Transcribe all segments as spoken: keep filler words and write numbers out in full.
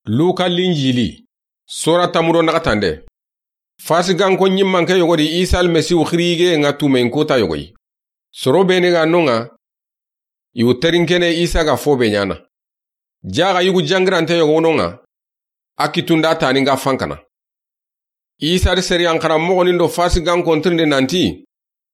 Luka linjili sura tamuro nakatande fasigan ko nyimman ke yogodi Isa almasihu khirige nga tumen kota yogoyi soro bene ga nonga yu terinkene Isa ga fobe nyana jaga yugu jangrante yogo nga akitunda tani nga fankana Isa de seri ankara mogoni ndo fasigan kontrinde nanti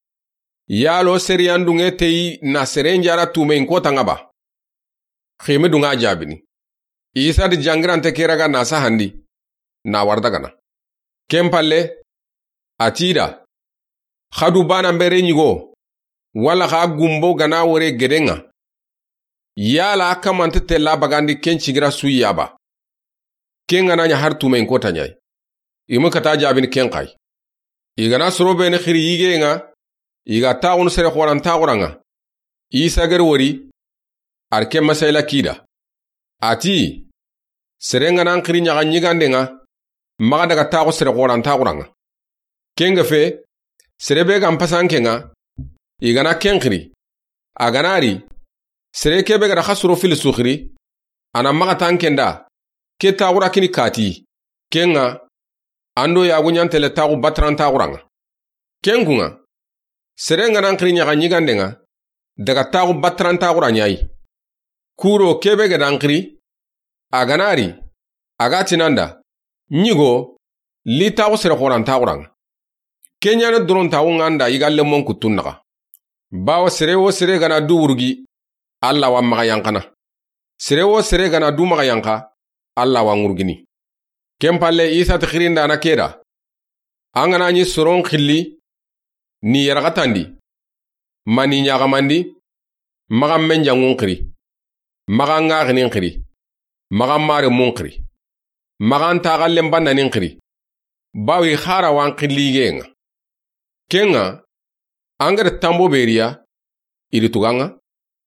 yalo seri andunge tei na serenjara tumen kota ngaba khime dunga jabini Isa di jangrante keraga nasa handi na wardagana kempalle atida khadu bana mbere nyigo wala kha gumbo gana wore gedenga yala akamante tella bagandi kenchigira suyaba kenga nanya har tumen kota nyai imu kata jabin kenkai igana sorobe ne khiri yige nga iga taun sere khoran tauranga Isa ger wori arke masayla kida ati serenga nan khiri nyaga nyigande nga maga daga tago sere khoran tauranga kenga fe serebe gam pasanke nga igana kenkhiri aganari sere kebe gara khasuro fil sukhri ana maga tankenda ke taura kini kati kenga ando ya gunyantele tagu batran tauranga kengunga serenga nan khiri nyaga nyigande nga daga tagu batran taura nyai kuro kebe ga dankri aganari agatinanda nyigo li tagu sere khoran tauranga kenya ne dron taunganda igalle mon kutunnaga bawa sere wo sere gana duwurgi alla wa maga yankana sere wo sere gana du maga yanka alla wa ngurgini kempalle Isa tkhirinda na keda angana nyi soron khilli ni yaragatandi mani nyagamandi maga menja ngunkri maga ngagni nkri maga mare munkri maga ntagalle mbanna ninkri bawi khara wan khilli genga kenga angara tambo beria iri tuganga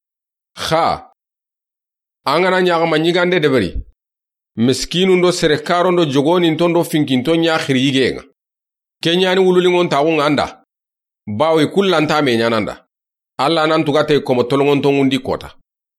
kha angana nyagama nyigande debari miskinu ndo serekaro ndo jogoni ntondo finkinto nya khiri genga kenyani wululingon tawu anda bawe kullanta me nyananda alla nan tugate komo tolongon tongundi kota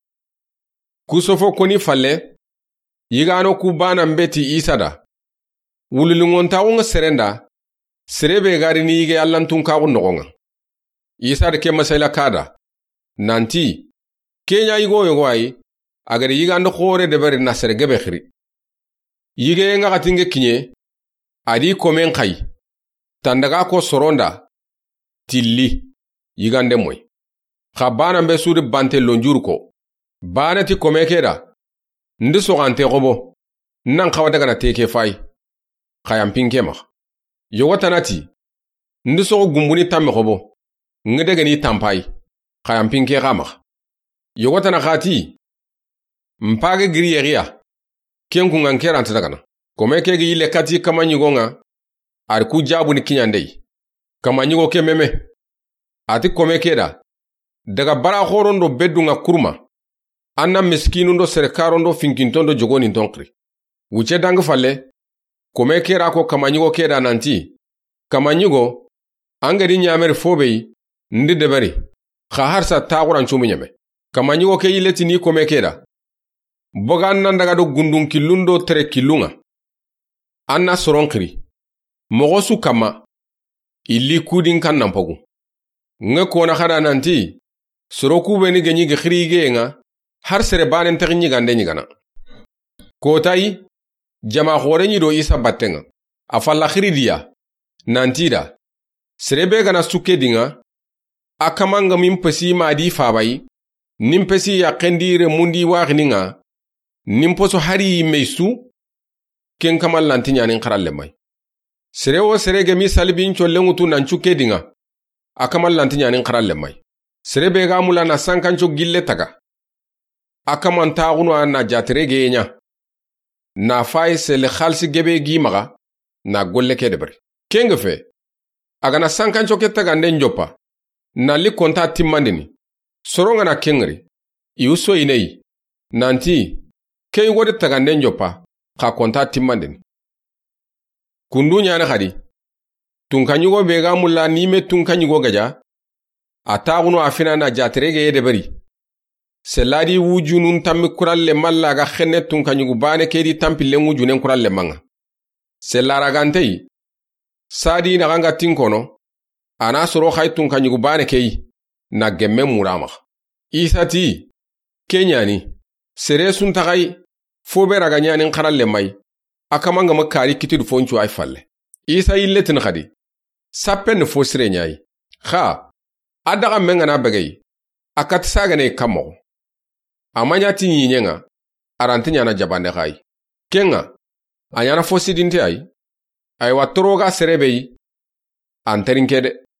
kusofo koni falle yigano kubana mbeti isada wululingon tawu serenda serebe gari ni yige allan tun kawu nogonga Isa de ke masayla kada nanti kenya yigo yogo ay agari yigando khore de bari na sere gebe khiri yige nga gatinge kinye adi komen kai tandaga ko soronda tilli yigande moy khabana mbe suri bante lonjur ko bana ti komekeda ndi sogante gobo nan khawa daga na teke fay khayam pinke ma yogo tanati ndi sogo gumbuni tamme gobo ngedege ni tampai khayam pinke gama yogota na khati mpage griyeria kenku ngankera antadagana komeke gi ile kati kamanyigo nga ar ku jabu ni kinyandei kamanyigo ke meme ati komeke da daga bara khorondo bedunga kurma anna miskinu ndo serkaro ndo finkintondo jogoni ntonkri wuche dang falle komeke ra ko kamanyigo ke da nanti kamanyigo angadi nyamere fobei ndi debari khahar sa taguran chumi nyame kamanyigo ke yileti ni komeke da bogan nan daga do gundun kilundo tere kilunga anna soronkri mogosu kama illi kudin kan nampogu nge kona khada nanti soroku beni genyi ge khirige nga har sere banen tagni gande nyigana kotai jama khore nyi do Isa battenga afalla khiridiya nantida serebe gana sukke dinga akamanga mimpesi madi fabai nimpesi ya kendire mundi wakhninga nimposo hari meisu ken kamal lantinya nin kharalle mai serewo serege mi salbin chollengutu nan chuke dinga akamal lantinya nin kharalle mai serebe ga mulana sankancho gille taga akaman taagunu na jatrege nya na fay sele khalsi gebe gi maga na golle ke debri kenga fe agana sankancho ke taga nden joppa na li konta timmandini soronga na kengri iuso inei nanti kei wodi taga nden joppa ka konta timmandini kundu nyana khadi tunkanyugo bega mulla nime tunkanyugo gaja atagunu afina na jatrege yede bari seladi wujunun tammi kuralle malla ga khenne tun kanyugu bane kedi tampille wujunen kuralle manga sellara gantei sadi na ganga tinkono ana soro khaytun kanyugu bane kei na gemme murama isati kenyani sere sun tagai fobe raga nyanin kharalle mai akamanga makari kitidu fonchu ay falle isa illetin khadi sappen fo sire nyai kha adaga menga na bagay akat sagane kamo amanya tinyi nyenga arantinya na jabande khai kenga anyana fo sidinte ay ay watoroga serebei anterinke de